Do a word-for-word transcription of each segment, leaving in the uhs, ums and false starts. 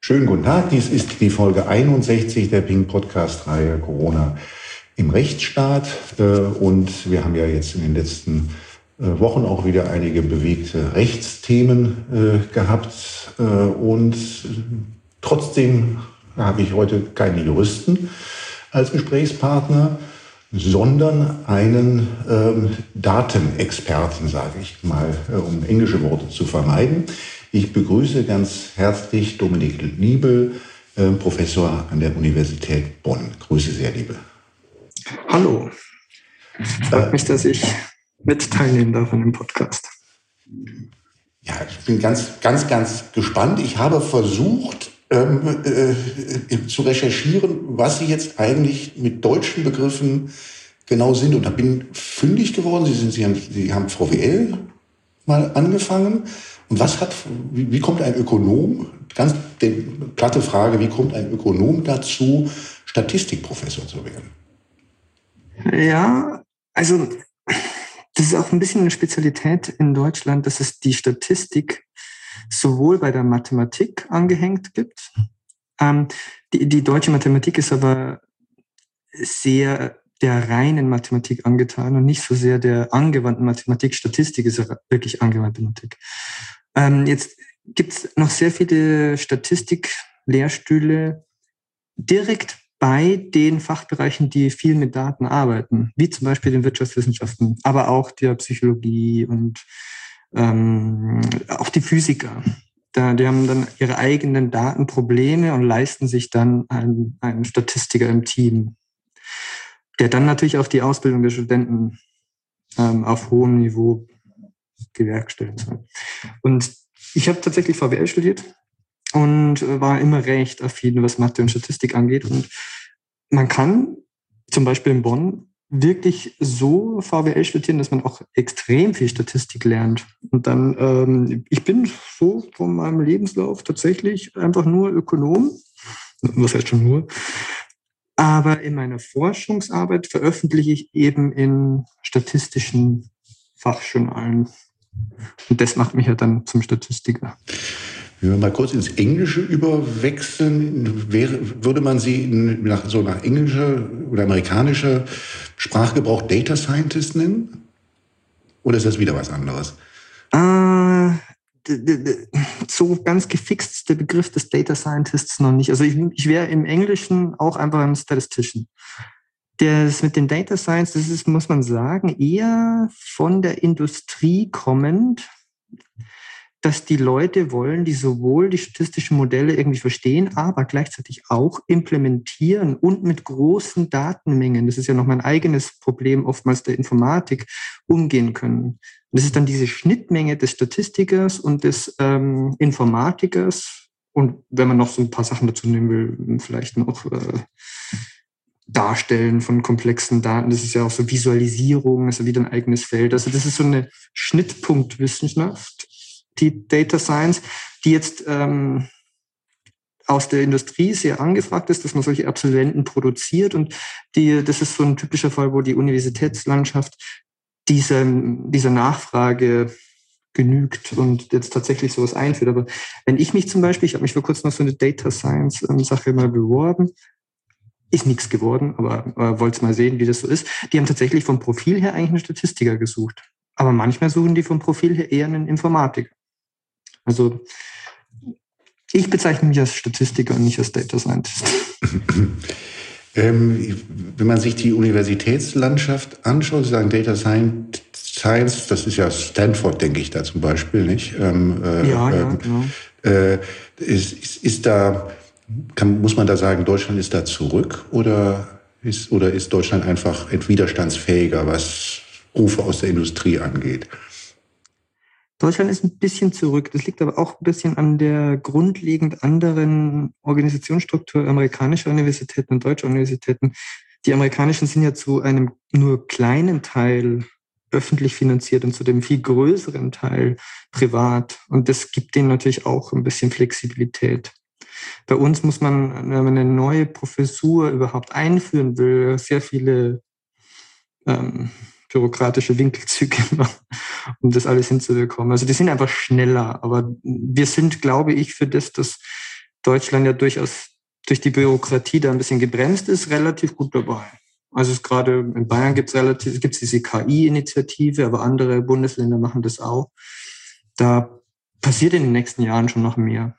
Schönen guten Tag, dies ist die Folge einundsechzig der Ping-Podcast-Reihe Corona im Rechtsstaat. Und wir haben ja jetzt in den letzten Wochen auch wieder einige bewegte Rechtsthemen gehabt. Und trotzdem habe ich heute keinen Juristen als Gesprächspartner, sondern einen ähm, Datenexperten, sage ich mal, um englische Worte zu vermeiden. Ich begrüße ganz herzlich Dominik Liebel, äh, Professor an der Universität Bonn. Grüße sehr, Liebel. Hallo. Freut äh, mich, dass ich mit teilnehmen darf an dem Podcast. Ja, ich bin ganz, ganz, ganz gespannt. Ich habe versucht, ähm, äh, zu recherchieren, was Sie jetzt eigentlich mit deutschen Begriffen genau sind. Und da bin fündig geworden. Sie, sind, Sie, haben, Sie haben V W L mal angefangen. Und was hat, wie, wie kommt ein Ökonom, ganz die platte Frage, wie kommt ein Ökonom dazu, Statistikprofessor zu werden? Ja, also das ist auch ein bisschen eine Spezialität in Deutschland, dass es die Statistik sowohl bei der Mathematik angehängt gibt. Ähm, die, die deutsche Mathematik ist aber sehr der reinen Mathematik angetan und nicht so sehr der angewandten Mathematik. Statistik ist ja wirklich angewandte Mathematik. Ähm, jetzt gibt es noch sehr viele Statistik-Lehrstühle direkt bei den Fachbereichen, die viel mit Daten arbeiten, wie zum Beispiel den Wirtschaftswissenschaften, aber auch der Psychologie und ähm, auch die Physiker. Da, die haben dann ihre eigenen Datenprobleme und leisten sich dann einen, einen Statistiker im Team, der dann natürlich auch die Ausbildung der Studenten ähm, auf hohem Niveau gewerkstelligen soll. Und ich habe tatsächlich V W L studiert und war immer recht affin, was Mathe und Statistik angeht. Und man kann zum Beispiel in Bonn wirklich so V W L studieren, dass man auch extrem viel Statistik lernt. Und dann, ähm, ich bin so von meinem Lebenslauf tatsächlich einfach nur Ökonom. Was heißt schon nur? Aber in meiner Forschungsarbeit veröffentliche ich eben in statistischen Fachjournalen. Und das macht mich ja dann zum Statistiker. Wenn wir mal kurz ins Englische überwechseln, wäre, würde man Sie nach, so nach englischer oder amerikanischer Sprachgebrauch Data Scientist nennen? Oder ist das wieder was anderes? Äh, so ganz gefixt ist der Begriff des Data Scientists noch nicht. Also ich, ich wäre im Englischen auch einfach ein Statistician. Das mit dem Data Science, das ist, muss man sagen, eher von der Industrie kommend, dass die Leute wollen, die sowohl die statistischen Modelle irgendwie verstehen, aber gleichzeitig auch implementieren und mit großen Datenmengen, das ist ja noch mein eigenes Problem oftmals der Informatik, umgehen können. Und das ist dann diese Schnittmenge des Statistikers und des ähm, Informatikers. Und wenn man noch so ein paar Sachen dazu nehmen will, vielleicht noch äh, Darstellen von komplexen Daten, das ist ja auch so Visualisierung, das ist ja wieder ein eigenes Feld. Also das ist so eine Schnittpunktwissenschaft, die Data Science, die jetzt ähm, aus der Industrie sehr angefragt ist, dass man solche Absolventen produziert. Und die, das ist so ein typischer Fall, wo die Universitätslandschaft dieser, dieser Nachfrage genügt und jetzt tatsächlich sowas einführt. Aber wenn ich mich zum Beispiel, ich habe mich vor kurzem auf so eine Data Science ähm, Sache mal beworben, ist nichts geworden, aber äh, wollte mal sehen, wie das so ist. Die haben tatsächlich vom Profil her eigentlich einen Statistiker gesucht. Aber manchmal suchen die vom Profil her eher einen Informatiker. Also ich bezeichne mich als Statistiker und nicht als Data Scientist. ähm, wenn man sich die Universitätslandschaft anschaut, Sie sagen Data Science, das ist ja Stanford, denke ich da zum Beispiel, nicht? Ähm, äh, ja, ja, ähm, genau. Äh, ist, ist, ist da, kann, muss man da sagen, Deutschland ist da zurück oder ist, oder ist Deutschland einfach widerstandsfähiger, was Rufe aus der Industrie angeht? Deutschland ist ein bisschen zurück. Das liegt aber auch ein bisschen an der grundlegend anderen Organisationsstruktur amerikanischer Universitäten und deutscher Universitäten. Die amerikanischen sind ja zu einem nur kleinen Teil öffentlich finanziert und zu dem viel größeren Teil privat. Und das gibt denen natürlich auch ein bisschen Flexibilität. Bei uns muss man, wenn man eine neue Professur überhaupt einführen will, sehr viele ähm, bürokratische Winkelzüge machen, um das alles hinzubekommen. Also die sind einfach schneller, aber wir sind, glaube ich, für das, dass Deutschland ja durchaus durch die Bürokratie da ein bisschen gebremst ist, relativ gut dabei. Also es gerade in Bayern gibt es relativ, gibt es diese K I-Initiative, aber andere Bundesländer machen das auch. Da passiert in den nächsten Jahren schon noch mehr.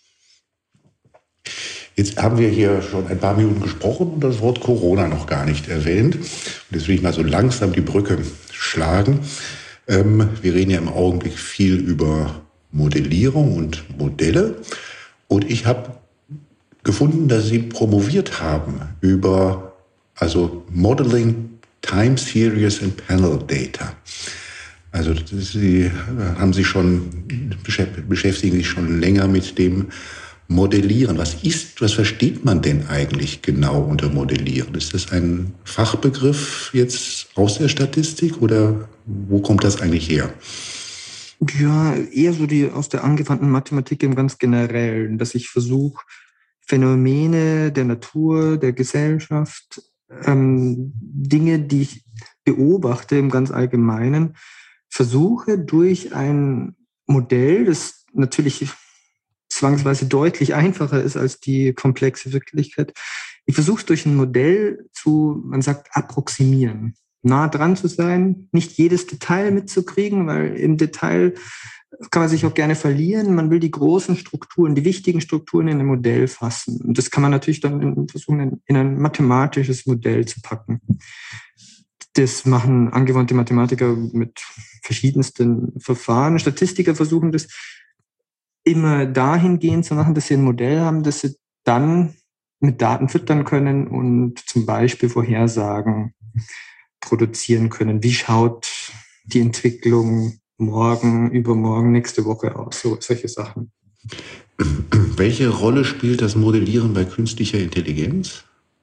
Jetzt haben wir hier schon ein paar Minuten gesprochen und das Wort Corona noch gar nicht erwähnt. Und jetzt will ich mal so langsam die Brücke schlagen. Ähm, wir reden ja im Augenblick viel über Modellierung und Modelle. Und ich habe gefunden, dass Sie promoviert haben über also Modeling Time Series and Panel Data. Also Sie haben sich schon beschäftigen sich schon länger mit dem Modellieren. Was ist, was versteht man denn eigentlich genau unter Modellieren? Ist das ein Fachbegriff jetzt aus der Statistik oder wo kommt das eigentlich her? Ja, eher so die aus der angewandten Mathematik im ganz Generellen, dass ich versuche, Phänomene der Natur, der Gesellschaft, ähm, Dinge, die ich beobachte im ganz Allgemeinen, versuche durch ein Modell, das natürlich zwangsweise deutlich einfacher ist als die komplexe Wirklichkeit. Ich versuche es durch ein Modell zu, man sagt, approximieren, nah dran zu sein, nicht jedes Detail mitzukriegen, weil im Detail kann man sich auch gerne verlieren. Man will die großen Strukturen, die wichtigen Strukturen in ein Modell fassen. Und das kann man natürlich dann in, versuchen, in ein mathematisches Modell zu packen. Das machen angewandte Mathematiker mit verschiedensten Verfahren. Statistiker versuchen das immer dahingehend zu machen, dass sie ein Modell haben, das sie dann mit Daten füttern können und zum Beispiel Vorhersagen produzieren können. Wie schaut die Entwicklung morgen, übermorgen, nächste Woche aus? So, solche Sachen. Welche Rolle spielt das Modellieren bei künstlicher Intelligenz?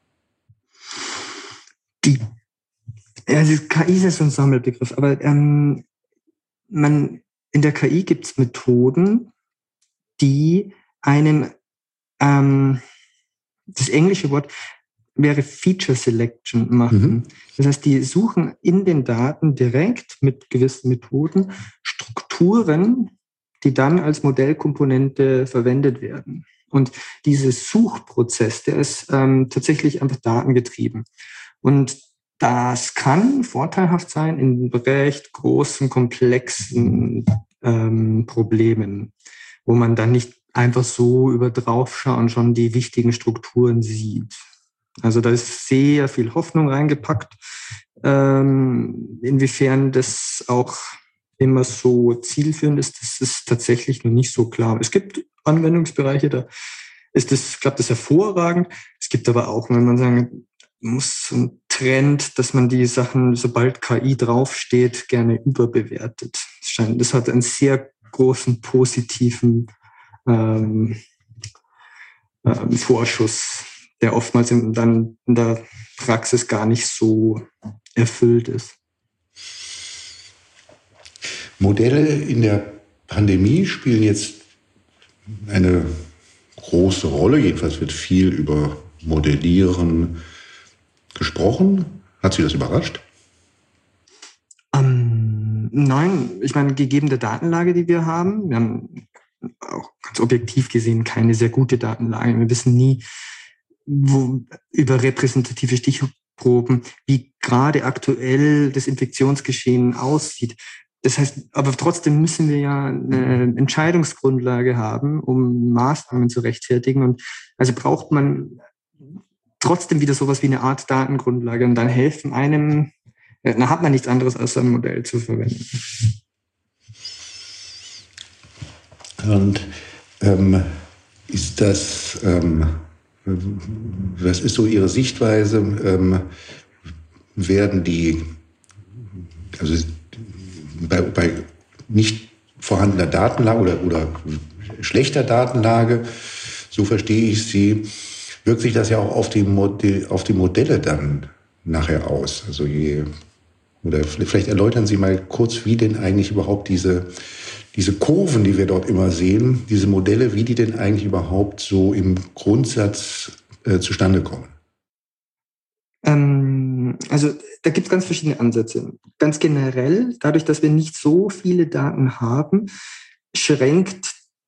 Die, also K I ist ja so ein Sammelbegriff, aber ähm, man, in der K I gibt es Methoden, die einem, ähm, das englische Wort wäre Feature Selection machen. Mhm. Das heißt, die suchen in den Daten direkt mit gewissen Methoden Strukturen, die dann als Modellkomponente verwendet werden. Und dieser Suchprozess, der ist ähm, tatsächlich einfach datengetrieben. Und das kann vorteilhaft sein in recht großen, komplexen ähm, Problemen, wo man dann nicht einfach so über draufschauen schon die wichtigen Strukturen sieht. Also da ist sehr viel Hoffnung reingepackt. Ähm, inwiefern das auch immer so zielführend ist, das ist tatsächlich noch nicht so klar. Es gibt Anwendungsbereiche, da ist das, klappt das hervorragend. Es gibt aber auch, wenn man sagen muss, so ein Trend, dass man die Sachen, sobald K I draufsteht, gerne überbewertet. Das hat einen sehr großen positiven ähm, ähm, Vorschuss, der oftmals in, dann in der Praxis gar nicht so erfüllt ist. Modelle in der Pandemie spielen jetzt eine große Rolle. Jedenfalls wird viel über Modellieren gesprochen. Hat Sie das überrascht? Ähm, nein, ich meine, gegeben der Datenlage, die wir haben, wir haben auch ganz objektiv gesehen keine sehr gute Datenlage. Wir wissen nie, wo, über repräsentative Stichproben, wie gerade aktuell das Infektionsgeschehen aussieht. Das heißt, aber trotzdem müssen wir ja eine Entscheidungsgrundlage haben, um Maßnahmen zu rechtfertigen. Und also braucht man trotzdem wieder sowas wie eine Art Datengrundlage und dann helfen einem, dann hat man nichts anderes als ein Modell zu verwenden. Und ähm, ist das, ähm, was ist so Ihre Sichtweise? Ähm, werden die, also bei, bei nicht vorhandener Datenlage oder, oder schlechter Datenlage, so verstehe ich Sie, wirkt sich das ja auch auf die, Modell, auf die Modelle dann nachher aus. Also je, oder vielleicht erläutern Sie mal kurz, wie denn eigentlich überhaupt diese, diese Kurven, die wir dort immer sehen, diese Modelle, wie die denn eigentlich überhaupt so im Grundsatz äh, zustande kommen. Ähm, also da gibt es ganz verschiedene Ansätze. Ganz generell, dadurch, dass wir nicht so viele Daten haben, schränkt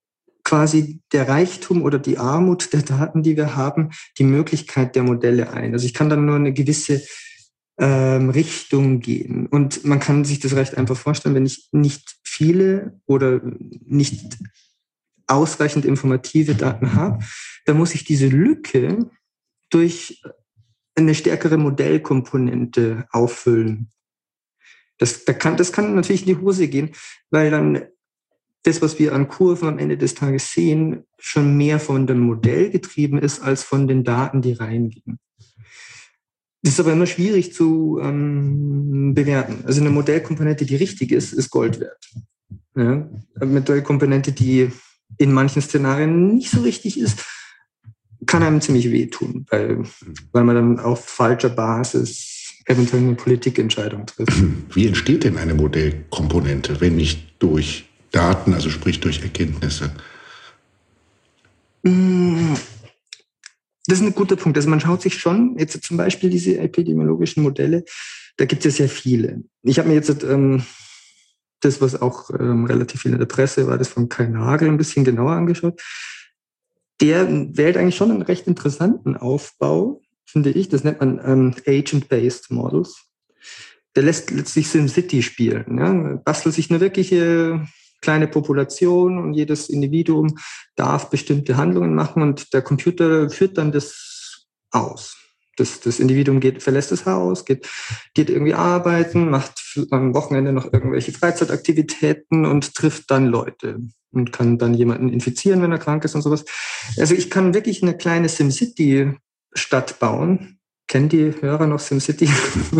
quasi der Reichtum oder die Armut der Daten, die wir haben, die Möglichkeit der Modelle ein. Also ich kann dann nur eine gewisse ähm, Richtung gehen. Und man kann sich das recht einfach vorstellen, wenn ich nicht viele oder nicht ausreichend informative Daten habe, dann muss ich diese Lücke durch eine stärkere Modellkomponente auffüllen. Das, da kann, das kann natürlich in die Hose gehen, weil dann das, was wir an Kurven am Ende des Tages sehen, schon mehr von dem Modell getrieben ist, als von den Daten, die reingehen. Das ist aber immer schwierig zu ähm, bewerten. Also eine Modellkomponente, die richtig ist, ist Gold wert. Ja? Eine Modellkomponente, die in manchen Szenarien nicht so richtig ist, kann einem ziemlich wehtun, weil, weil man dann auf falscher Basis eventuell eine Politikentscheidung trifft. Wie entsteht denn eine Modellkomponente, wenn nicht durch Daten, also sprich durch Erkenntnisse? Das ist ein guter Punkt. Also man schaut sich schon, jetzt zum Beispiel diese epidemiologischen Modelle, da gibt es ja sehr viele. Ich habe mir jetzt ähm, das, was auch ähm, relativ viel in der Presse war, das von Kai Nagel ein bisschen genauer angeschaut. Der wählt eigentlich schon einen recht interessanten Aufbau, finde ich. Das nennt man ähm, Agent-Based Models. Der lässt letztlich SimCity spielen. Ja? Bastelt sich eine wirkliche kleine Population und jedes Individuum darf bestimmte Handlungen machen und der Computer führt dann das aus. Das, das Individuum geht, verlässt das Haus, geht, geht irgendwie arbeiten, macht am Wochenende noch irgendwelche Freizeitaktivitäten und trifft dann Leute und kann dann jemanden infizieren, wenn er krank ist und sowas. Also ich kann wirklich eine kleine SimCity-Stadt bauen. Kennen die Hörer noch SimCity?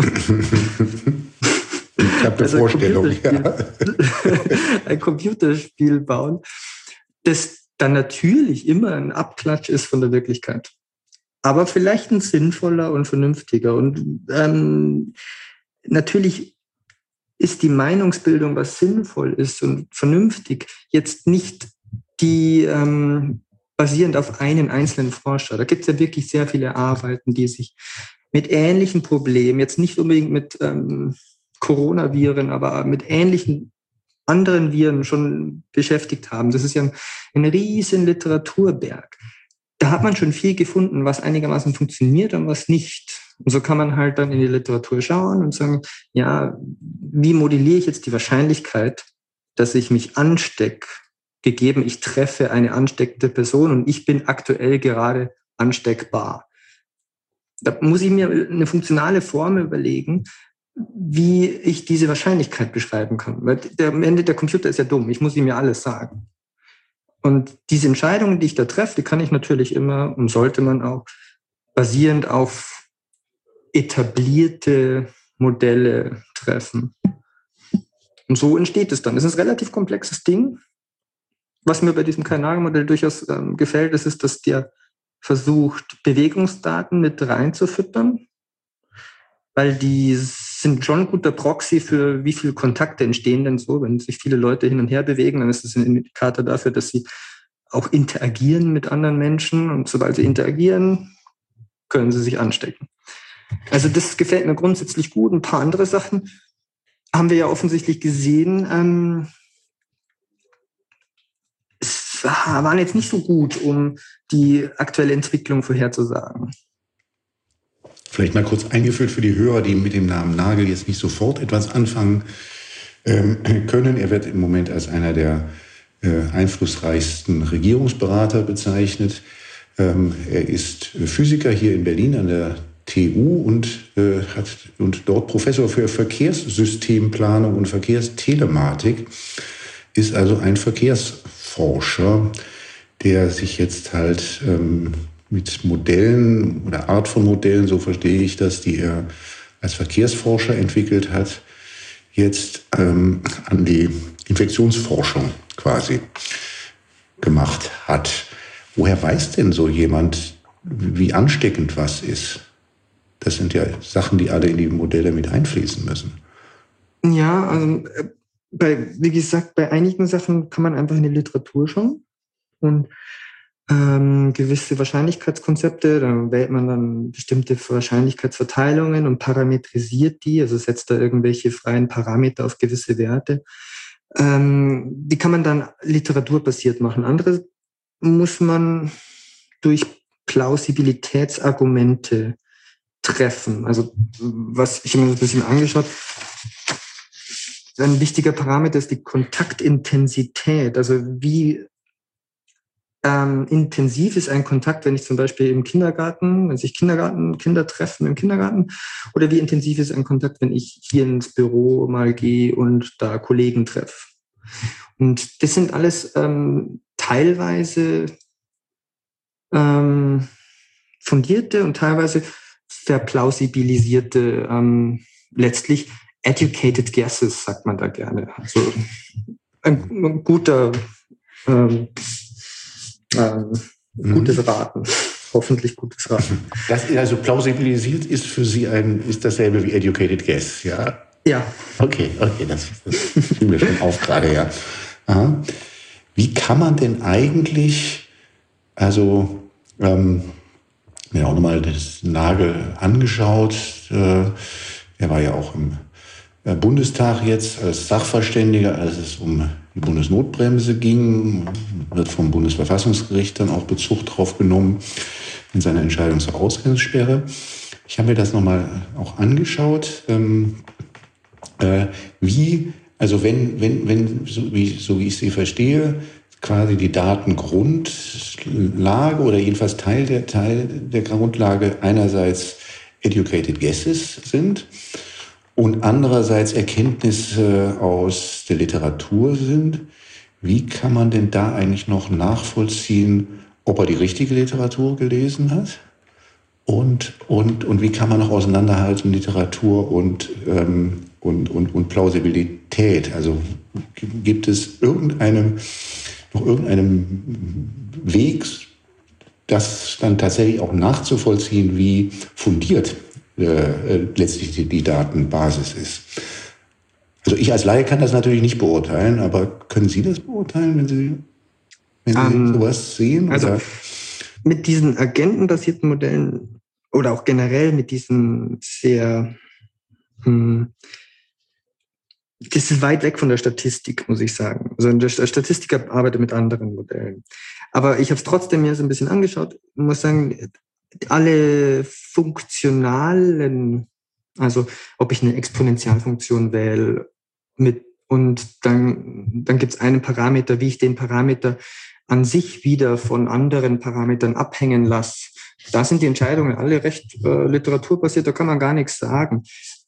Ich habe eine also Vorstellung. Ein Computerspiel, ja. ein Computerspiel bauen, das dann natürlich immer ein Abklatsch ist von der Wirklichkeit. Aber vielleicht ein sinnvoller und vernünftiger. Und ähm, natürlich ist die Meinungsbildung, was sinnvoll ist und vernünftig, jetzt nicht die ähm, basierend auf einen einzelnen Forscher. Da gibt es ja wirklich sehr viele Arbeiten, die sich mit ähnlichen Problemen, jetzt nicht unbedingt mit ähm, Coronaviren, aber mit ähnlichen anderen Viren schon beschäftigt haben. Das ist ja ein, ein riesen Literaturberg. Da hat man schon viel gefunden, was einigermaßen funktioniert und was nicht. Und so kann man halt dann in die Literatur schauen und sagen, ja, wie modelliere ich jetzt die Wahrscheinlichkeit, dass ich mich anstecke, gegeben ich treffe eine ansteckende Person und ich bin aktuell gerade ansteckbar. Da muss ich mir eine funktionale Formel überlegen, wie ich diese Wahrscheinlichkeit beschreiben kann. Weil der, am Ende der Computer ist ja dumm, ich muss ihm ja alles sagen. Und diese Entscheidungen, die ich da treffe, die kann ich natürlich immer und sollte man auch basierend auf etablierte Modelle treffen. Und so entsteht es dann. Das ist ein relativ komplexes Ding. Was mir bei diesem Kai-Nagel-Modell durchaus ähm, gefällt, ist, ist, dass der versucht, Bewegungsdaten mit reinzufüttern, weil die sind schon ein guter Proxy für wie viele Kontakte entstehen denn so. Wenn sich viele Leute hin und her bewegen, dann ist das ein Indikator dafür, dass sie auch interagieren mit anderen Menschen. Und sobald sie interagieren, können sie sich anstecken. Also das gefällt mir grundsätzlich gut. Ein paar andere Sachen haben wir ja offensichtlich gesehen. Ähm, es waren jetzt nicht so gut, um die aktuelle Entwicklung vorherzusagen. Vielleicht mal kurz eingeführt für die Hörer, die mit dem Namen Nagel jetzt nicht sofort etwas anfangen ähm, können. Er wird im Moment als einer der äh, einflussreichsten Regierungsberater bezeichnet. Ähm, er ist Physiker hier in Berlin an der T U und äh, hat und dort Professor für Verkehrssystemplanung und Verkehrstelematik, ist also ein Verkehrsforscher, der sich jetzt halt ähm, mit Modellen oder Art von Modellen, so verstehe ich das, die er als Verkehrsforscher entwickelt hat, jetzt ähm, an die Infektionsforschung quasi gemacht hat. Woher weiß denn so jemand, wie ansteckend was ist? Das sind ja Sachen, die alle in die Modelle mit einfließen müssen. Ja, also bei, wie gesagt, bei einigen Sachen kann man einfach in die Literatur schauen und ähm, gewisse Wahrscheinlichkeitskonzepte, da wählt man dann bestimmte Wahrscheinlichkeitsverteilungen und parametrisiert die, also setzt da irgendwelche freien Parameter auf gewisse Werte. Ähm, die kann man dann literaturbasiert machen. Andere muss man durch Plausibilitätsargumente treffen. Also was ich mir ein bisschen angeschaut, ein wichtiger Parameter ist die Kontaktintensität. Also wie ähm, intensiv ist ein Kontakt, wenn ich zum Beispiel im Kindergarten, wenn sich Kindergarten, Kinder treffen im Kindergarten, oder wie intensiv ist ein Kontakt, wenn ich hier ins Büro mal gehe und da Kollegen treffe. Und das sind alles ähm, teilweise ähm, fundierte und teilweise verplausibilisierte, ähm, letztlich educated guesses, sagt man da gerne. Also ein, ein guter, ähm, ähm, mhm. gutes Raten. Hoffentlich gutes Raten. Das also plausibilisiert ist für Sie ein, ist dasselbe wie educated guess, ja? Ja. Okay, okay, das, das fiel mir schon auf gerade, ja. Aha. Wie kann man denn eigentlich, also, ähm, mir auch nochmal das Nagel angeschaut, äh, er war ja auch im Bundestag jetzt als Sachverständiger, als es um die Bundesnotbremse ging, wird vom Bundesverfassungsgericht dann auch Bezug drauf genommen in seiner Entscheidung zur Ausgangssperre. Ich habe mir das nochmal auch angeschaut, ähm, äh, wie, also wenn, wenn, wenn so wie, so wie ich sie verstehe, quasi die Datengrundlage oder jedenfalls Teil der, Teil der Grundlage einerseits educated guesses sind und andererseits Erkenntnisse aus der Literatur sind. Wie kann man denn da eigentlich noch nachvollziehen, ob er die richtige Literatur gelesen hat? Und, und, und wie kann man noch auseinanderhalten Literatur und, ähm, und, und, und Plausibilität? Also gibt es irgendeinem, noch irgendeinem Weg, das dann tatsächlich auch nachzuvollziehen, wie fundiert Äh, letztlich die, die Datenbasis ist. Also ich als Laie kann das natürlich nicht beurteilen, aber können Sie das beurteilen, wenn Sie, wenn Sie um, sowas sehen? Also oder? Mit diesen agentenbasierten Modellen oder auch generell mit diesen sehr, hm, das ist weit weg von der Statistik, muss ich sagen. Also der Statistiker arbeitet mit anderen Modellen. Aber ich habe es trotzdem mir so ein bisschen angeschaut und muss sagen, alle funktionalen, also ob ich eine Exponentialfunktion wähle mit und dann, dann gibt es einen Parameter, wie ich den Parameter an sich wieder von anderen Parametern abhängen lasse. Da sind die Entscheidungen alle recht äh, literaturbasiert, da kann man gar nichts sagen.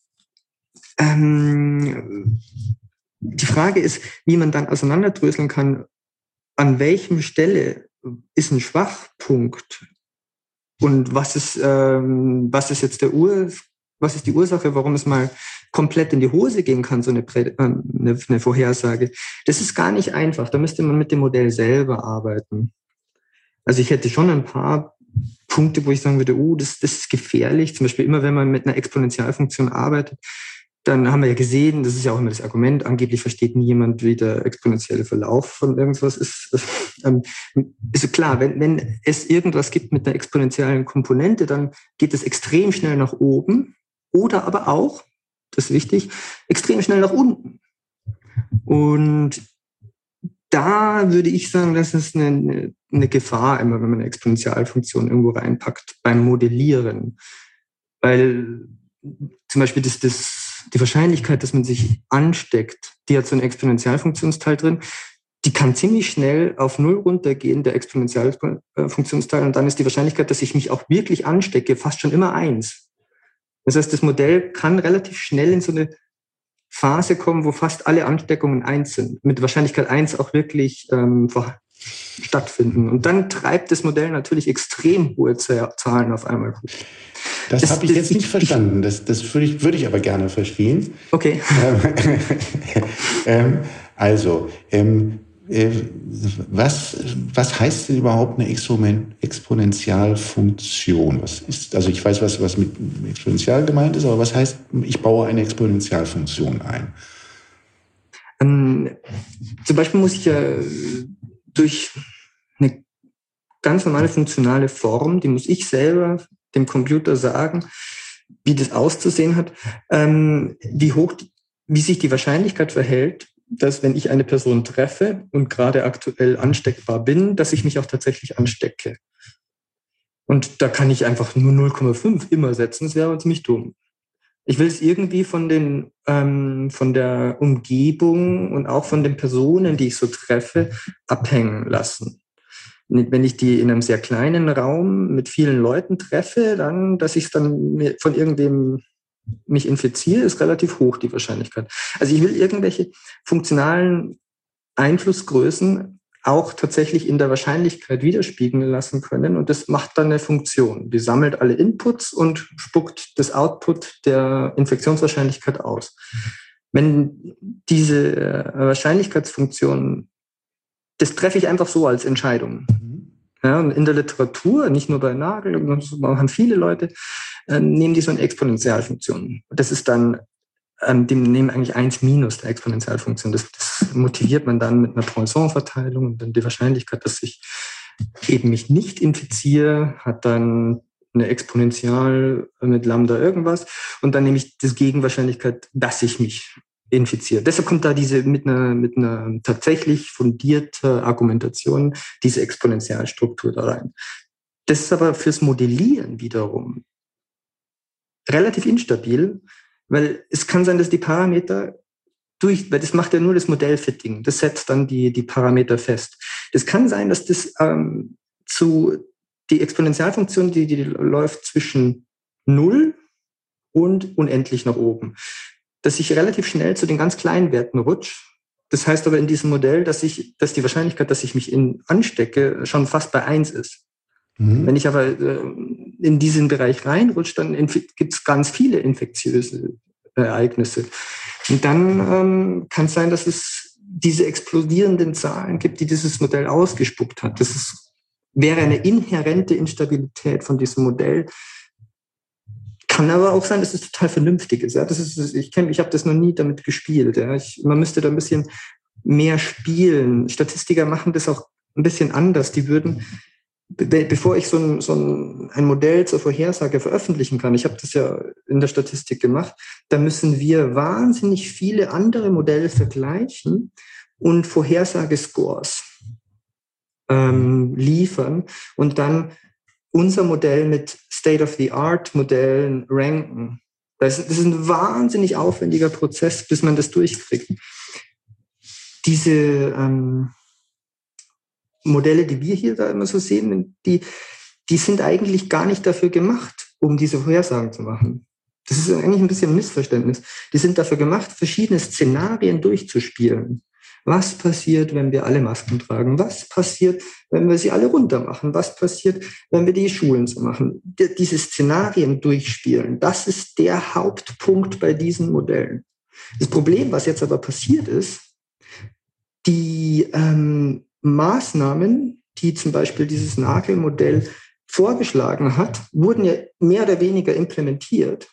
Ähm, die Frage ist, wie man dann auseinanderdröseln kann, an welchem Stelle ist ein Schwachpunkt und was ist, ähm, was ist jetzt der Ur, was ist die Ursache, warum es mal komplett in die Hose gehen kann, so eine, Prä- äh, eine, eine Vorhersage. Das ist gar nicht einfach. Da müsste man mit dem Modell selber arbeiten. Also ich hätte schon ein paar Punkte, wo ich sagen würde, oh, das, das ist gefährlich. Zum Beispiel immer, wenn man mit einer Exponentialfunktion arbeitet, dann haben wir ja gesehen, das ist ja auch immer das Argument, angeblich versteht niemand, wie der exponentielle Verlauf von irgendwas ist. Ähm, ist klar, wenn, wenn es irgendwas gibt mit einer exponentiellen Komponente, dann geht es extrem schnell nach oben oder aber auch, das ist wichtig, extrem schnell nach unten. Und da würde ich sagen, das ist eine, eine Gefahr, immer wenn man eine Exponentialfunktion irgendwo reinpackt beim Modellieren. Weil zum Beispiel das, das, die Wahrscheinlichkeit, dass man sich ansteckt, die hat so einen Exponentialfunktionsteil drin, die kann ziemlich schnell auf Null runtergehen, der Exponentialfunktionsteil, und dann ist die Wahrscheinlichkeit, dass ich mich auch wirklich anstecke, fast schon immer eins. Das heißt, das Modell kann relativ schnell in so eine Phase kommen, wo fast alle Ansteckungen eins sind, mit Wahrscheinlichkeit eins auch wirklich ähm, stattfinden. Und dann treibt das Modell natürlich extrem hohe Zahlen auf einmal hoch. Das, das habe ich das, jetzt nicht ich, verstanden. Das, das würde ich, würde ich aber gerne verstehen. Okay. ähm, also, ähm, äh, was, was heißt denn überhaupt eine Exponentialfunktion? Was ist, also ich weiß, was, was mit Exponential gemeint ist, aber was heißt, ich baue eine Exponentialfunktion ein? Ähm, zum Beispiel muss ich ja durch eine ganz normale funktionale Form, die muss ich selber dem Computer sagen, wie das auszusehen hat, ähm, wie hoch, wie sich die Wahrscheinlichkeit verhält, dass wenn ich eine Person treffe und gerade aktuell ansteckbar bin, dass ich mich auch tatsächlich anstecke. Und da kann ich einfach nur null Komma fünf immer setzen, das wäre aber ziemlich dumm. Ich will es irgendwie von, den, ähm, von der Umgebung und auch von den Personen, die ich so treffe, abhängen lassen. Wenn ich die in einem sehr kleinen Raum mit vielen Leuten treffe, dann, dass ich dann von irgendwem mich infiziere, ist relativ hoch, die Wahrscheinlichkeit. Also ich will irgendwelche funktionalen Einflussgrößen auch tatsächlich in der Wahrscheinlichkeit widerspiegeln lassen können. Und das macht dann eine Funktion. Die sammelt alle Inputs und spuckt das Output der Infektionswahrscheinlichkeit aus. Wenn diese Wahrscheinlichkeitsfunktion, das treffe ich einfach so als Entscheidung. Ja, und in der Literatur, nicht nur bei Nagel, haben viele Leute, äh, nehmen die so eine Exponentialfunktion. Das ist dann, ähm, die nehmen eigentlich eins minus der Exponentialfunktion. Das, das motiviert man dann mit einer Poisson-Verteilung und dann die Wahrscheinlichkeit, dass ich eben mich nicht infiziere, hat dann eine Exponential mit Lambda irgendwas und dann nehme ich das Gegenwahrscheinlichkeit, dass ich mich infiziert. Deshalb kommt da diese mit einer, mit einer tatsächlich fundierten Argumentation diese Exponentialstruktur da rein. Das ist aber fürs Modellieren wiederum relativ instabil, weil es kann sein, dass die Parameter durch, weil das macht ja nur das Modellfitting, das setzt dann die, die Parameter fest. Es kann sein, dass das ähm, zu, die Exponentialfunktion, die, die läuft zwischen null und unendlich nach oben, dass ich relativ schnell zu den ganz kleinen Werten rutsche. Das heißt aber in diesem Modell, dass ich, dass die Wahrscheinlichkeit, dass ich mich in, anstecke, schon fast bei eins ist. Mhm. Wenn ich aber äh, in diesen Bereich reinrutsche, dann gibt es ganz viele infektiöse Ereignisse. Und dann ähm, kann es sein, dass es diese explodierenden Zahlen gibt, die dieses Modell ausgespuckt hat. Das ist, wäre eine inhärente Instabilität von diesem Modell. Kann aber auch sein, dass es total vernünftig ist. Ja? Das ist ich kenn, ich habe das noch nie damit gespielt. Ja? Ich, man müsste da ein bisschen mehr spielen. Statistiker machen das auch ein bisschen anders. Die würden, be bevor ich so ein, so ein, ein Modell zur Vorhersage veröffentlichen kann, ich habe das ja in der Statistik gemacht, da müssen wir wahnsinnig viele andere Modelle vergleichen und Vorhersagescores ähm, liefern und dann unser Modell mit State-of-the-Art-Modellen ranken. Das ist, das ist ein wahnsinnig aufwendiger Prozess, bis man das durchkriegt. Diese ähm, Modelle, die wir hier da immer so sehen, die, die sind eigentlich gar nicht dafür gemacht, um diese Vorhersagen zu machen. Das ist eigentlich ein bisschen ein Missverständnis. Die sind dafür gemacht, verschiedene Szenarien durchzuspielen. Was passiert, wenn wir alle Masken tragen? Was passiert, wenn wir sie alle runter machen? Was passiert, wenn wir die Schulen so machen? D- diese Szenarien durchspielen, das ist der Hauptpunkt bei diesen Modellen. Das Problem, was jetzt aber passiert ist, die ähm, Maßnahmen, die zum Beispiel dieses Nagel-Modell vorgeschlagen hat, wurden ja mehr oder weniger implementiert.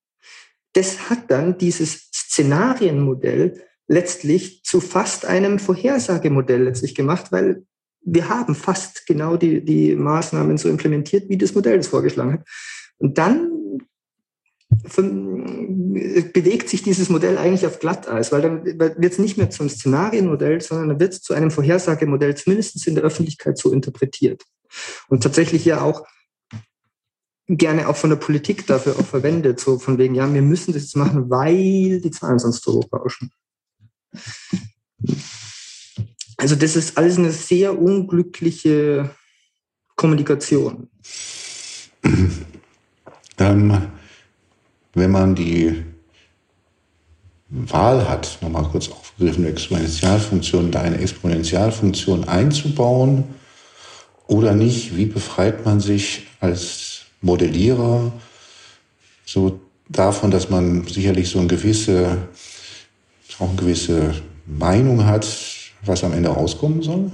Das hat dann dieses Szenarienmodell letztlich zu fast einem Vorhersagemodell letztlich gemacht, weil wir haben fast genau die, die Maßnahmen so implementiert, wie das Modell das vorgeschlagen hat. Und dann von, bewegt sich dieses Modell eigentlich auf Glatteis, weil dann wird es nicht mehr zum Szenarienmodell, sondern dann wird es zu einem Vorhersagemodell, zumindest in der Öffentlichkeit so interpretiert. Und tatsächlich ja auch gerne auch von der Politik dafür auch verwendet, so von wegen, ja, wir müssen das jetzt machen, weil die Zahlen sonst so hoch rauschen. Also das ist alles eine sehr unglückliche Kommunikation. Ähm, wenn man die Wahl hat, nochmal kurz aufgegriffen, eine Exponentialfunktion, da eine Exponentialfunktion einzubauen oder nicht, wie befreit man sich als Modellierer so davon, dass man sicherlich so eine gewisse auch eine gewisse Meinung hat, was am Ende rauskommen soll?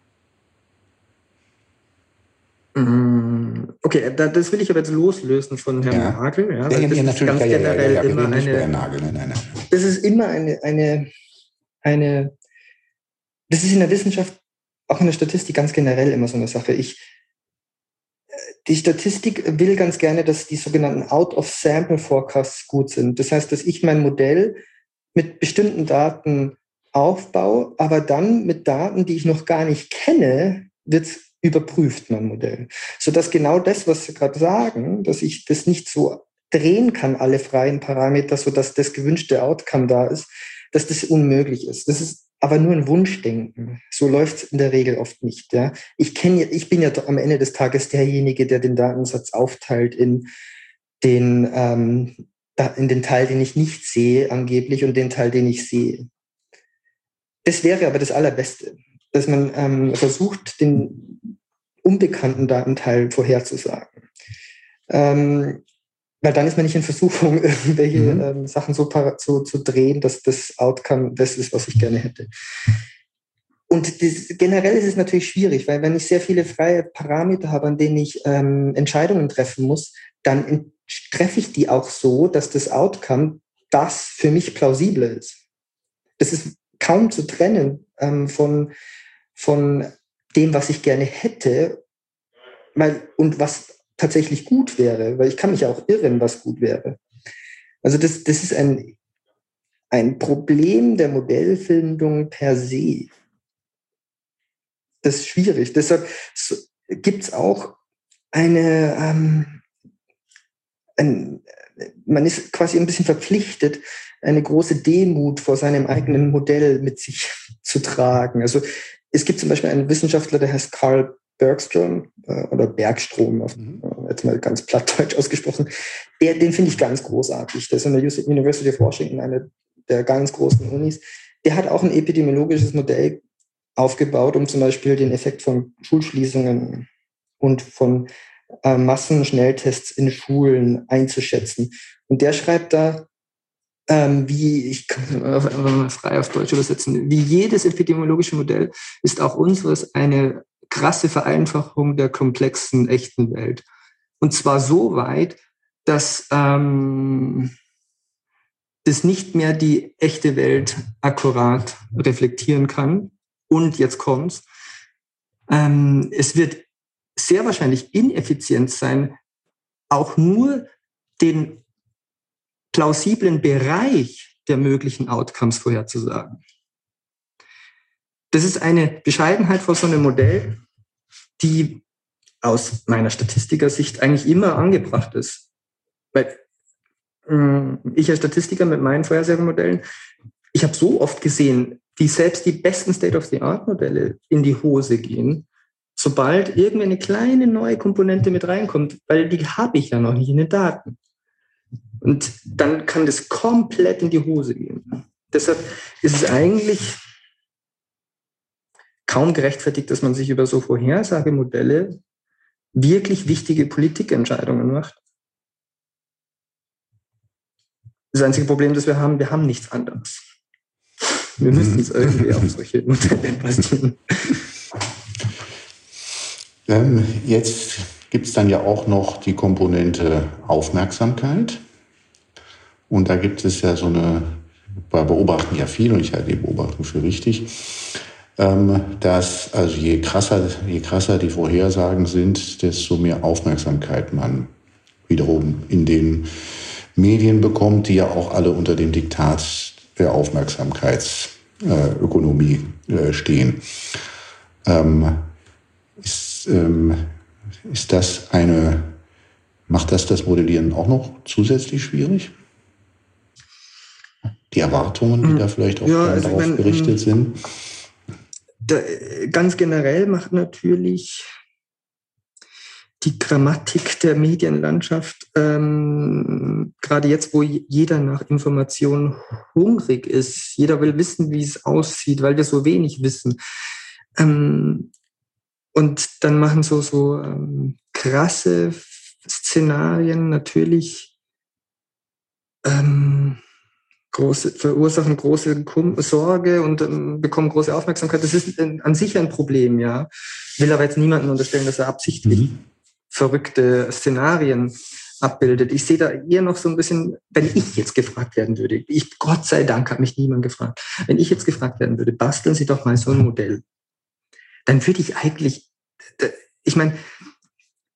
Okay, das will ich aber jetzt loslösen von Herrn ja. Nagel. Ja, ja, ja, das ja, ist natürlich, ganz ja, ja, generell ja, ja, immer nicht eine, Nagel, nein, nein, nein. Das ist immer eine, eine, eine, das ist in der Wissenschaft, auch in der Statistik ganz generell immer so eine Sache. Ich, die Statistik will ganz gerne, dass die sogenannten Out-of-Sample-Forecasts gut sind. Das heißt, dass ich mein Modell mit bestimmten Daten aufbaue, aber dann mit Daten, die ich noch gar nicht kenne, wird es überprüft, mein Modell. Sodass genau das, was Sie gerade sagen, dass ich das nicht so drehen kann, alle freien Parameter, sodass das gewünschte Outcome da ist, dass das unmöglich ist. Das ist aber nur ein Wunschdenken. So läuft es in der Regel oft nicht. Ja? Ich, kenn, ich bin ja am Ende des Tages derjenige, der den Datensatz aufteilt in den, ähm, in den Teil, den ich nicht sehe, angeblich, und den Teil, den ich sehe. Das wäre aber das Allerbeste, dass man ähm, versucht, den unbekannten Datenteil vorherzusagen. Ähm, weil dann ist man nicht in Versuchung, irgendwelche mhm. ähm, Sachen so para- zu, zu drehen, dass das Outcome das ist, was ich gerne hätte. Und das, generell ist es natürlich schwierig, weil wenn ich sehr viele freie Parameter habe, an denen ich ähm, Entscheidungen treffen muss, dann in, treffe ich die auch so, dass das Outcome das für mich plausible ist. Das ist kaum zu trennen ähm, von, von dem, was ich gerne hätte, weil, und was tatsächlich gut wäre, weil ich kann mich auch irren, was gut wäre. Also das, das ist ein, ein Problem der Modellfindung per se. Das ist schwierig. Deshalb gibt es auch eine, ähm, ein, man ist quasi ein bisschen verpflichtet, eine große Demut vor seinem eigenen Modell mit sich zu tragen. Also es gibt zum Beispiel einen Wissenschaftler, der heißt Carl Bergstrom äh, oder Bergstrom, auf, äh, jetzt mal ganz plattdeutsch ausgesprochen. Der, den finde ich ganz großartig. Der ist an der University of Washington, eine der ganz großen Unis. Der hat auch ein epidemiologisches Modell aufgebaut, um zum Beispiel den Effekt von Schulschließungen und von äh, Massenschnelltests in Schulen einzuschätzen. Und der schreibt da, ähm, wie, ich kann es einfach mal frei auf Deutsch übersetzen, wie jedes epidemiologische Modell ist auch unseres eine krasse Vereinfachung der komplexen, echten Welt. Und zwar so weit, dass ähm, das nicht mehr die echte Welt akkurat reflektieren kann. Und jetzt kommt's. Ähm, es wird sehr wahrscheinlich ineffizient sein, auch nur den plausiblen Bereich der möglichen Outcomes vorherzusagen. Das ist eine Bescheidenheit vor so einem Modell, die aus meiner Statistikersicht eigentlich immer angebracht ist. Weil äh, ich als Statistiker mit meinen Vorhersagemodellen, ich habe so oft gesehen, wie selbst die besten State-of-the-Art-Modelle in die Hose gehen, sobald irgendwie eine kleine neue Komponente mit reinkommt, weil die habe ich ja noch nicht in den Daten. Und dann kann das komplett in die Hose gehen. Deshalb ist es eigentlich kaum gerechtfertigt, dass man sich über so Vorhersagemodelle wirklich wichtige Politikentscheidungen macht. Das einzige Problem, das wir haben, wir haben nichts anderes. Wir müssen es irgendwie auf solche Modelle basieren. Ähm, jetzt gibt es dann ja auch noch die Komponente Aufmerksamkeit. Und da gibt es ja so eine, wir beobachten ja viel, und ich halte die Beobachtung für richtig, ähm, dass also je krasser, je krasser die Vorhersagen sind, desto mehr Aufmerksamkeit man wiederum in den Medien bekommt, die ja auch alle unter dem Diktat der Aufmerksamkeitsökonomie äh, stehen. Ähm, ist, ähm, ist das eine, macht das das Modellieren auch noch zusätzlich schwierig? Die Erwartungen, die da vielleicht auch ja, also darauf wenn, gerichtet sind? Da, ganz generell macht natürlich die Grammatik der Medienlandschaft, ähm, gerade jetzt, wo jeder nach Informationen hungrig ist, jeder will wissen, wie es aussieht, weil wir so wenig wissen. Ähm, und dann machen so, so ähm, krasse Szenarien natürlich ähm, große, verursachen große Sorge und ähm, bekommen große Aufmerksamkeit. Das ist äh, an sich ein Problem, ja. Will aber jetzt niemandem unterstellen, dass er absichtlich mhm. verrückte Szenarien abbildet. Ich sehe da eher noch so ein bisschen, wenn ich jetzt gefragt werden würde, ich, Gott sei Dank hat mich niemand gefragt, wenn ich jetzt gefragt werden würde, basteln Sie doch mal so ein Modell, dann würde ich eigentlich, ich meine,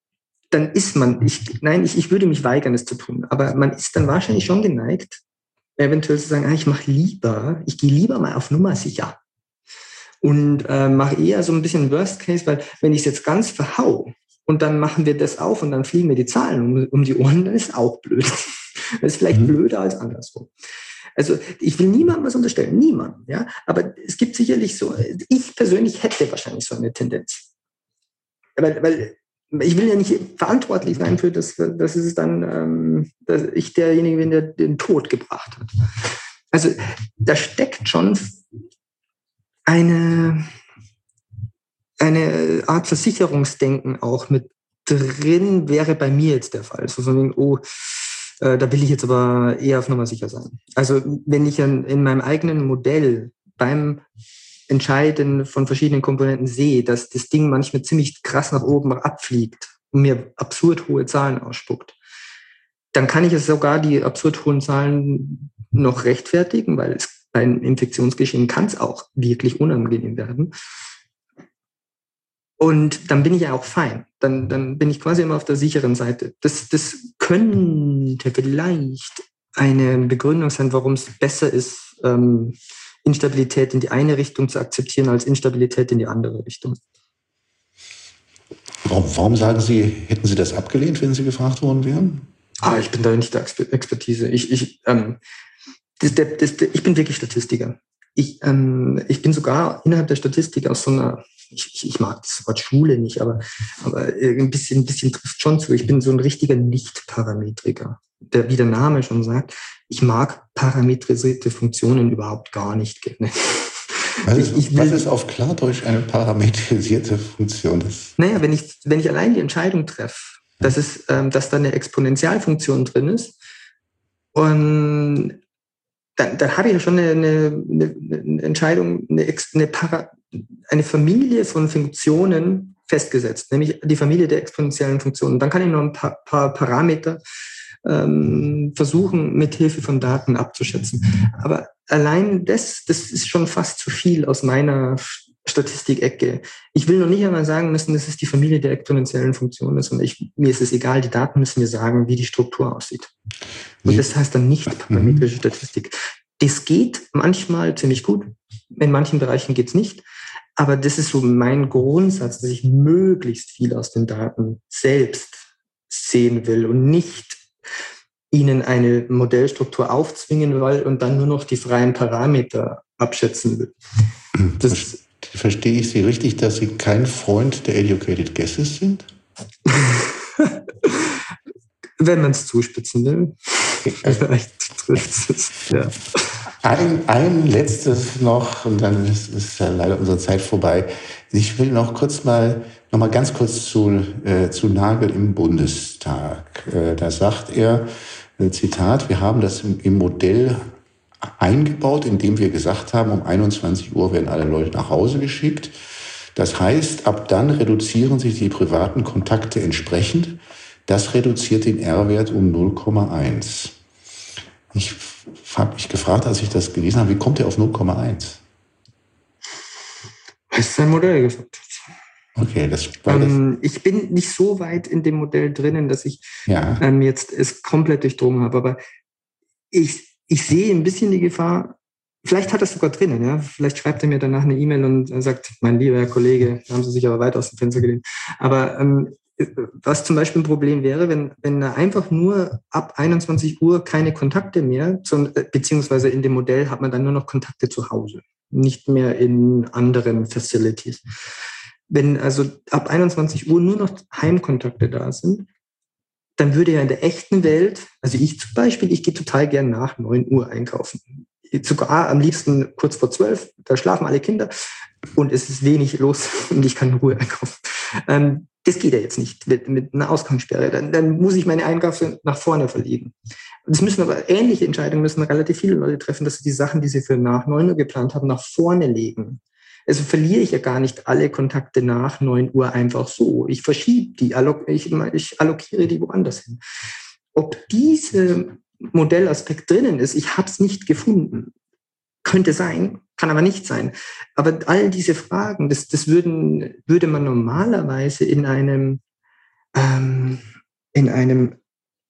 dann ist man, ich, nein, ich, ich würde mich weigern, es zu tun, aber man ist dann wahrscheinlich schon geneigt, eventuell zu sagen, ah, ich mache lieber, ich gehe lieber mal auf Nummer sicher und äh, mache eher so ein bisschen Worst Case, weil wenn ich es jetzt ganz verhau und dann machen wir das auf und dann fliegen mir die Zahlen um, um die Ohren, dann ist auch blöd. Das ist vielleicht mhm. blöder als anderswo. Also ich will niemandem was unterstellen, niemandem, ja, aber es gibt sicherlich so, ich persönlich hätte wahrscheinlich so eine Tendenz. Weil, weil ich will ja nicht verantwortlich sein für das, dass es dann, ähm, dass ich derjenige bin, der den Tod gebracht hat. Also da steckt schon eine, eine Art Versicherungsdenken auch mit drin, wäre bei mir jetzt der Fall. So von, oh, äh, da will ich jetzt aber eher auf Nummer sicher sein. Also wenn ich in, in meinem eigenen Modell beim Entscheiden von verschiedenen Komponenten sehe, dass das Ding manchmal ziemlich krass nach oben abfliegt und mir absurd hohe Zahlen ausspuckt, dann kann ich es sogar die absurd hohen Zahlen noch rechtfertigen, weil es bei einem Infektionsgeschehen kann es auch wirklich unangenehm werden. Und dann bin ich ja auch fein. Dann, dann bin ich quasi immer auf der sicheren Seite. Das, das könnte vielleicht eine Begründung sein, warum es besser ist, ähm, Instabilität in die eine Richtung zu akzeptieren, als Instabilität in die andere Richtung. Warum, warum sagen Sie, hätten Sie das abgelehnt, wenn Sie gefragt worden wären? Ah, ich bin da nicht der Expertise. Ich, ich, ähm, das, das, das, ich bin wirklich Statistiker. Ich, ähm, ich bin sogar innerhalb der Statistik aus so einer, ich, ich, ich mag das Wort Schule nicht, aber, aber ein bisschen, ein bisschen trifft schon zu. Ich bin so ein richtiger Nicht-Parametriker. Der, wie der Name schon sagt, ich mag parametrisierte Funktionen überhaupt gar nicht gerne. Also, ich, ich will, was ist auf Klardeutsch eine parametrisierte Funktion? Naja, wenn ich, wenn ich allein die Entscheidung treffe, dass, es, ähm, dass da eine Exponentialfunktion drin ist, und dann, dann habe ich ja schon eine, eine, eine Entscheidung, eine, eine, Para, eine Familie von Funktionen festgesetzt, nämlich die Familie der exponentiellen Funktionen. Dann kann ich noch ein paar, paar Parameter ähm, versuchen, mit Hilfe von Daten abzuschätzen. Aber allein das, das ist schon fast zu viel aus meiner Statistikecke. Ich will noch nicht einmal sagen müssen, dass es die Familie der exponentiellen Funktionen ist, und ich, mir ist es egal, die Daten müssen mir sagen, wie die Struktur aussieht. Und das heißt dann nicht parametrische Statistik. Das geht manchmal ziemlich gut, in manchen Bereichen geht es nicht, aber das ist so mein Grundsatz, dass ich möglichst viel aus den Daten selbst sehen will und nicht ihnen eine Modellstruktur aufzwingen will und dann nur noch die freien Parameter abschätzen will. Das Verstehe ich Sie richtig, dass Sie kein Freund der Educated Guesses sind? Wenn man es zuspitzen will. Vielleicht trifft es. Ja. Ein, ein letztes noch, und dann ist, ist ja leider unsere Zeit vorbei. Ich will noch kurz mal, noch mal ganz kurz zu, äh, zu Nagel im Bundestag. Äh, da sagt er, äh, Zitat, wir haben das im, im Modell eingebaut, indem wir gesagt haben, um einundzwanzig Uhr werden alle Leute nach Hause geschickt. Das heißt, ab dann reduzieren sich die privaten Kontakte entsprechend. Das reduziert den R-Wert um null Komma eins. Ich habe mich gefragt, als ich das gelesen habe, wie kommt er auf null Komma eins? Das ist sein Modell gesagt. Okay, das, ähm, das ich bin nicht so weit in dem Modell drinnen, dass ich ja. ähm, jetzt es komplett durchdrungen habe, aber ich, ich sehe ein bisschen die Gefahr, vielleicht hat er es sogar drinnen, ja. Vielleicht schreibt er mir danach eine E-Mail und sagt, mein lieber Herr Kollege, da haben Sie sich aber weit aus dem Fenster gelehnt. Aber ähm, was zum Beispiel ein Problem wäre, wenn, wenn er einfach nur ab einundzwanzig Uhr keine Kontakte mehr, zum, beziehungsweise in dem Modell hat man dann nur noch Kontakte zu Hause, nicht mehr in anderen Facilities. Wenn also ab einundzwanzig Uhr nur noch Heimkontakte da sind, dann würde ja in der echten Welt, also ich zum Beispiel, ich gehe total gern nach neun Uhr einkaufen. Sogar am liebsten kurz vor zwölf, da schlafen alle Kinder und es ist wenig los und ich kann in Ruhe einkaufen. Ähm, das geht ja jetzt nicht mit, mit einer Ausgangssperre. Dann, dann muss ich meine Einkäufe nach vorne verlegen. Das müssen aber ähnliche Entscheidungen müssen relativ viele Leute treffen, dass sie die Sachen, die sie für nach neun Uhr geplant haben, nach vorne legen. Also verliere ich ja gar nicht alle Kontakte nach neun Uhr einfach so. Ich verschiebe die, ich, ich allokiere die woanders hin. Ob dieser Modellaspekt drinnen ist, ich habe es nicht gefunden. Könnte sein, kann aber nicht sein. Aber all diese Fragen, das, das würden, würde man normalerweise in einem, ähm, in einem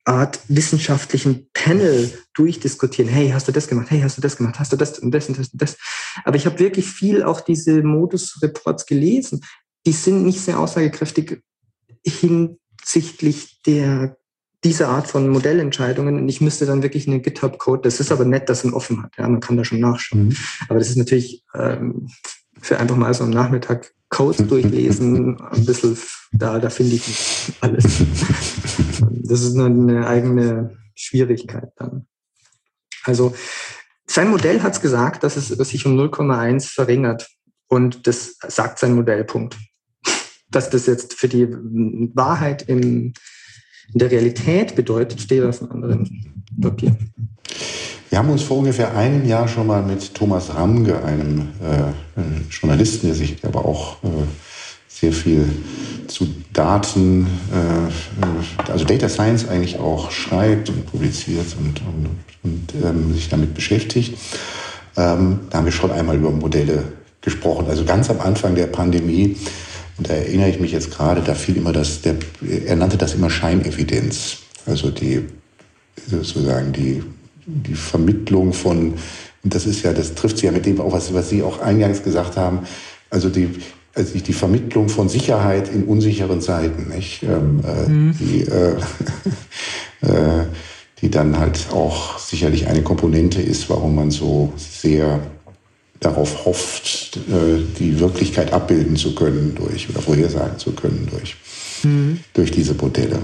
Art wissenschaftlichen Panel durchdiskutieren. Hey, hast du das gemacht? Hey, hast du das gemacht? Hast du das und das und das und das? Aber ich habe wirklich viel auch diese Modus-Reports gelesen. Die sind nicht sehr aussagekräftig hinsichtlich der dieser Art von Modellentscheidungen. Und ich müsste dann wirklich einen GitHub-Code, das ist aber nett, dass man offen hat. Ja, man kann da schon nachschauen. Mhm. Aber das ist natürlich ähm, für einfach mal so am Nachmittag Codes durchlesen, ein bisschen, da, da finde ich nicht alles. Das ist eine eigene Schwierigkeit dann. Also sein Modell hat es gesagt, dass es sich um null Komma eins verringert. Und das sagt sein Modellpunkt. Dass das jetzt für die Wahrheit im in der Realität bedeutet, steht auf einem anderen Papier. Wir haben uns vor ungefähr einem Jahr schon mal mit Thomas Ramge, einem äh, Journalisten, der sich aber auch äh, sehr viel zu Daten, äh, also Data Science eigentlich auch schreibt und publiziert und, und, und ähm, sich damit beschäftigt. Ähm, da haben wir schon einmal über Modelle gesprochen, also ganz am Anfang der Pandemie. Und da erinnere ich mich jetzt gerade, da fiel immer das, der, er nannte das immer Scheinevidenz. Also die, sozusagen die, die Vermittlung von, und das ist ja, das trifft sich ja mit dem auch, was, was Sie auch eingangs gesagt haben, also die, also die Vermittlung von Sicherheit in unsicheren Zeiten, nicht? Ähm, äh, mhm. die, äh, äh, die dann halt auch sicherlich eine Komponente ist, warum man so sehr darauf hofft, die Wirklichkeit abbilden zu können durch oder vorhersagen zu können durch, mhm. durch diese Modelle.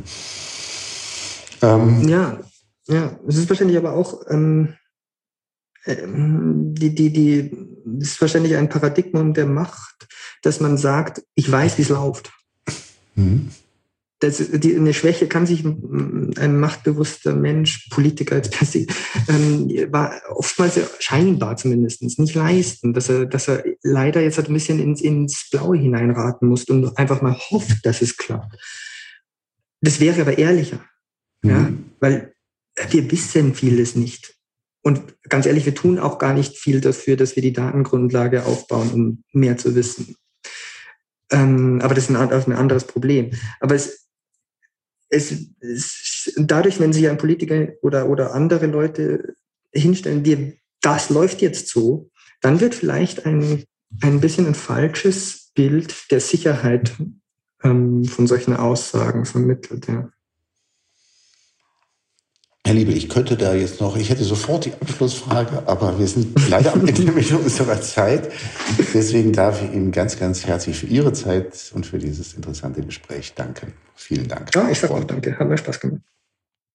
Ja, ähm, ja, ja, es ist wahrscheinlich aber auch ähm, die, die, die, es ist wahrscheinlich ein Paradigma der Macht, dass man sagt, ich weiß, wie es läuft. Mhm. Das, die, eine Schwäche kann sich ein machtbewusster Mensch, Politiker als Plastik, ähm, war oftmals scheinbar zumindest nicht leisten, dass er, dass er leider jetzt halt ein bisschen ins, ins Blaue hineinraten muss und einfach mal hofft, dass es klappt. Das wäre aber ehrlicher, mhm. ja, weil wir wissen vieles nicht. Und ganz ehrlich, wir tun auch gar nicht viel dafür, dass wir die Datengrundlage aufbauen, um mehr zu wissen. Ähm, aber das ist ein, ein anderes Problem. Aber es Es, es, dadurch, wenn sich ein Politiker oder, oder andere Leute hinstellen, die, das läuft jetzt so, dann wird vielleicht ein, ein bisschen ein falsches Bild der Sicherheit ähm, von solchen Aussagen vermittelt. Ja. Herr Liebel, ich könnte da jetzt noch, ich hätte sofort die Abschlussfrage, aber wir sind leider am Ende mit unserer Zeit. Deswegen darf ich Ihnen ganz, ganz herzlich für Ihre Zeit und für dieses interessante Gespräch danken. Vielen Dank. Ja, ich sage auch danke. Hat mir Spaß gemacht.